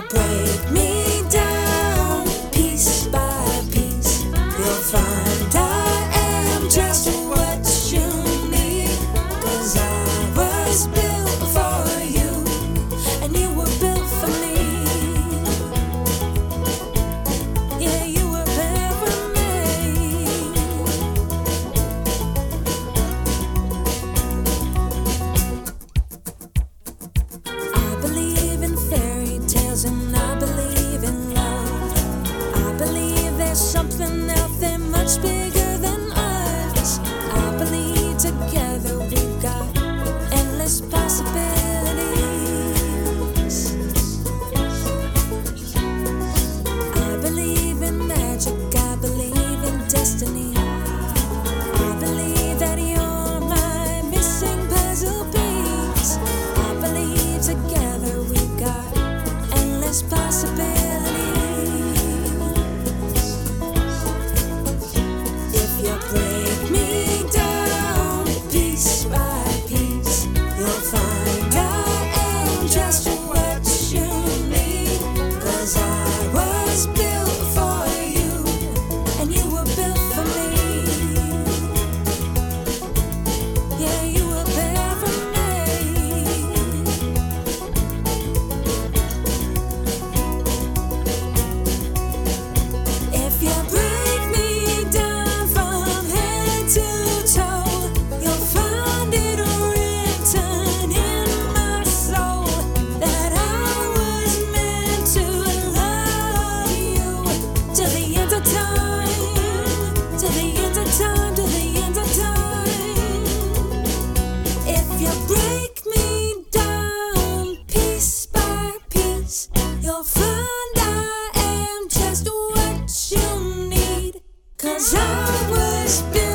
break me down piece by piece, you'll find I am just what you need. 'Cause I was built for you, and you were built for me. Yeah, you were built for me. I believe in fairy tales and I believe in love. I believe there's something out there much bigger than us. I believe together we've got endless possibilities. I believe in magic, I believe in destiny. I believe that you're my missing puzzle piece. I believe together we've got endless possibilities. If you break me down piece by piece, you'll find I am just what you need. 'Cause I was built for you, and you were built for me. Yeah, you were built for me. If you break me down from head to toe, you'll find it written in my soul that I was meant to love you till the end of time, till the end of time, till the end of time. If you break me down piece by piece, you'll find I am just what you need. 'Cause I was built